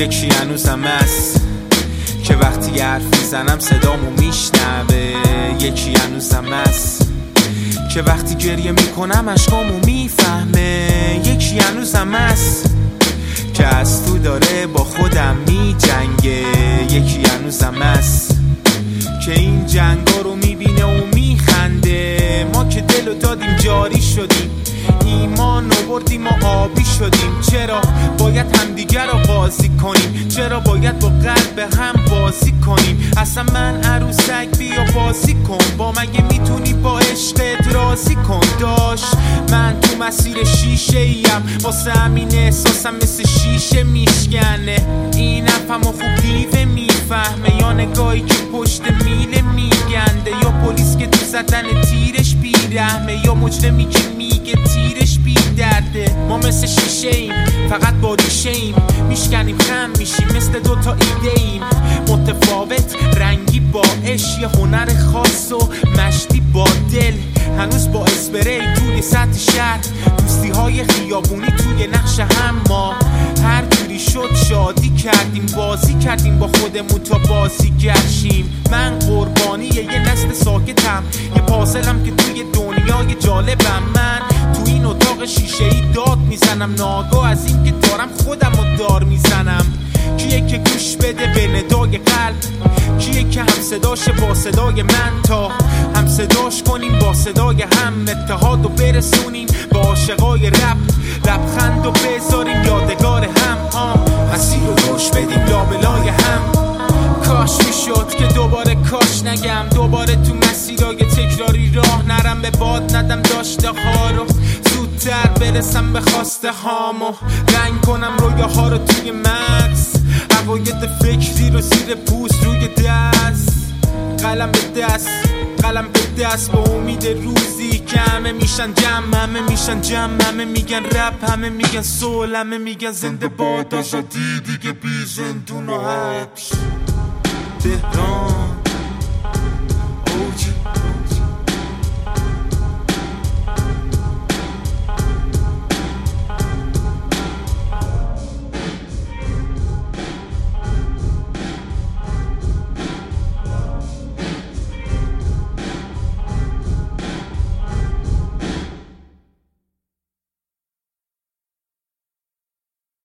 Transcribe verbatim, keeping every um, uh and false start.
یکی هنوزم هست که وقتی حرف میزنم صدامو میشنوه. یکی هنوزم هست که وقتی گریه میکنم اشکامو میفهمه. یکی هنوزم هست که از تو داره با خودم میجنگه. یکی هنوزم هست که این جنگا رو میبینه و میخنده. ما که دلو دادیم جاری شدیم، ایمان رو بردیم و آبی شدیم. چرا باید همدیگر رو قاضی کنیم؟ چرا باید با قلب هم بازی کنیم؟ اصلا من عروسک بیا بازی کن با مگه میتونی با عشقت راضی کن. داش من تو مسیر شیشه ایم واسه همین احساسم مثل شیشه میشکنه. این افهم و خوب دیوه میفهمه یا نگاهی که پشت میله میگنده یا پلیس که تو زدن تیرش بیرحمه یا مجرمی که میگه تیرش بی درده. ما مثل شیشه ایم فقط با ریشه ایم، میشکنیم خم میشیم مثل دوتا ایده ایم متفاوت رنگی با عشق، یه هنر خاص و مشتی با دل. هنوز با اسپری توی سطح شهر، دوستی های خیابونی توی نقش هم. ما هر جوری شد شادی کردیم، بازی کردیم با خودمون تا بازی گشیم. من قربانی یه نسل ساکتم، یه پازلم که توی دنیای جالبم. من تو این اتاق شیشه ای داد میزنم ناگاه از این که دارم خودم رو دار میزنم. کیه که گوش بده به ندای قلب؟ کیه که هم صداش با صدای من تا هم صداش کنیم با صدای هم؟ اتحاد رو برسونیم با عاشقای رپ، لبخند رو بذاریم یادگار هم. آم مسیر رو گوش بدیم لابلای هم. کاش میشد که دوباره کاش نگم، دوباره تو مسیرهای تکراری راه نرم، به باد ندم داشته ها رو، زودتر برسم به خواسته هامو، رنگ کنم رویاها رو توی مغز، عقاید فکری رو زیر پوست روی دست، قلم به دست قلم به دست با امید روزی که همه میشن جمع، همه میشن جمع، همه میگن رپ، همه میگن سول، همه میگن زنده باد آزادی دیگه بی زندون و حبس. تهران اوجی